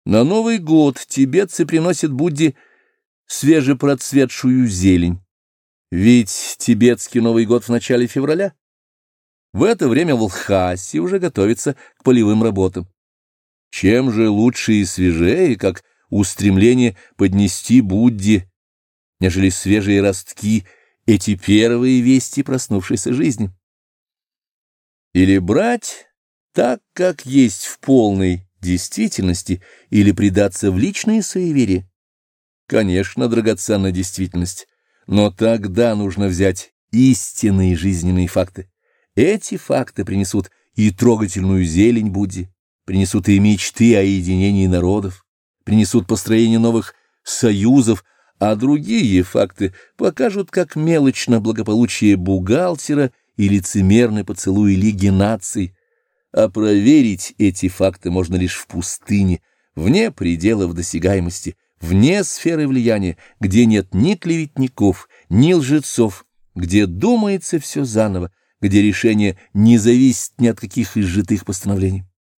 На Новый год тибетцы приносят Будде свежепроцветшую зелень. Ведь тибетский Новый год в начале февраля. В это время в Лхасе уже готовится к полевым работам. Чем же лучше и свежее, как устремление поднести Будде, нежели свежие ростки, эти первые вести проснувшейся жизни? Или брать так, как есть в полной действительности, или предаться в личные суеверия? Конечно, драгоценна действительность, но тогда нужно взять истинные жизненные факты. Эти факты принесут и трогательную зелень Будде, принесут и мечты о единении народов, принесут построение новых союзов, а другие факты покажут, как мелочно благополучие бухгалтера и лицемерный поцелуй Лиги наций. А проверить эти факты можно лишь в пустыне, вне пределов досягаемости, вне сферы влияния, где нет ни клеветников, ни лжецов, где думается все заново, где решение не зависит ни от каких изжитых постановлений.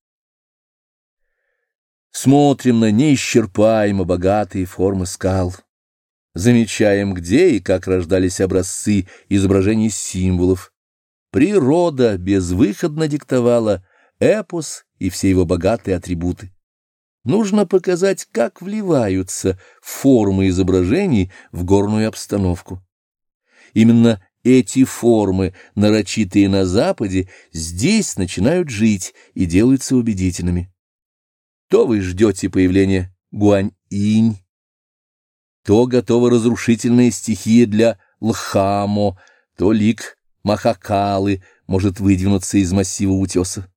Смотрим на неисчерпаемо богатые формы скал. Замечаем, где и как рождались образцы изображений символов. Природа безвыходно диктовала эпос и все его богатые атрибуты. Нужно показать, как вливаются формы изображений в горную обстановку. Именно эти формы, нарочитые на Западе, здесь начинают жить и делаются убедительными. То вы ждете появления Гуань-инь, то готова разрушительная стихия для Лхамо, то лик Махакалы может выдвинуться из массива утеса.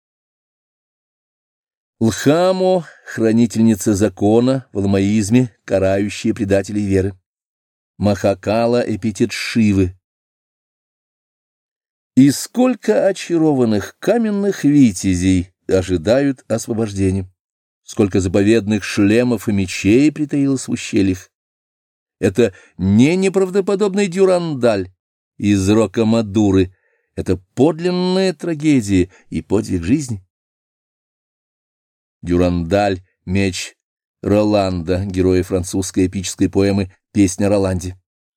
Лхамо — хранительница закона в ламаизме, карающая предателей веры. Махакала — эпитет Шивы. И сколько очарованных каменных витязей ожидают освобождения, сколько заповедных шлемов и мечей притаилось в ущельях. Это не неправдоподобный Дюрандаль из Рокамадуры, это подлинная трагедия и подвиг жизни. Дюрандаль — меч Роланда, героя французской эпической поэмы «Песня о Роланде».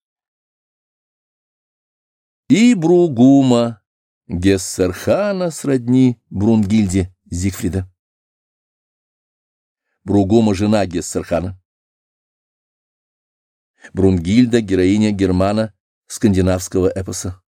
И Бругума, Гессерхана сродни Брунгильде Зигфрида. Бругума — жена Гессерхана. Брунгильда — героиня Германа скандинавского эпоса.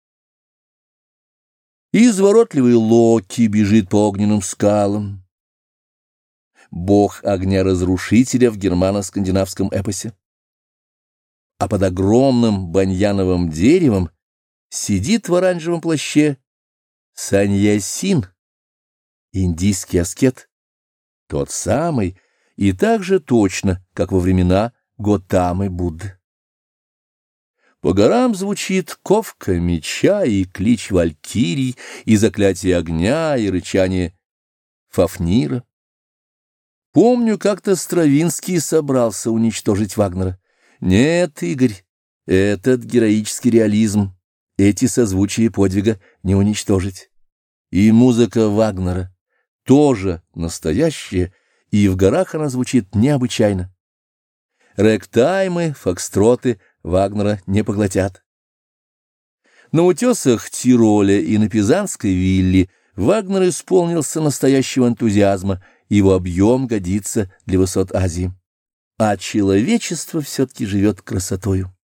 Изворотливый Локи бежит по огненным скалам. Бог огня-разрушителя в германо-скандинавском эпосе. А под огромным баньяновым деревом сидит в оранжевом плаще Саньясин, индийский аскет, тот самый и так же точно, как во времена Готамы Будды. По горам звучит ковка меча и клич валькирий, и заклятие огня, и рычание Фафнира. Помню, как-то Стравинский собрался уничтожить Вагнера. Нет, Игорь, этот героический реализм, эти созвучия подвига не уничтожить. И музыка Вагнера тоже настоящая, и в горах она звучит необычайно. Рэгтаймы, фокстроты Вагнера не поглотят. На утесах Тироля и на Пизанской вилле Вагнер исполнился настоящего энтузиазма, его объем годится для высот Азии. А человечество все-таки живет красотою.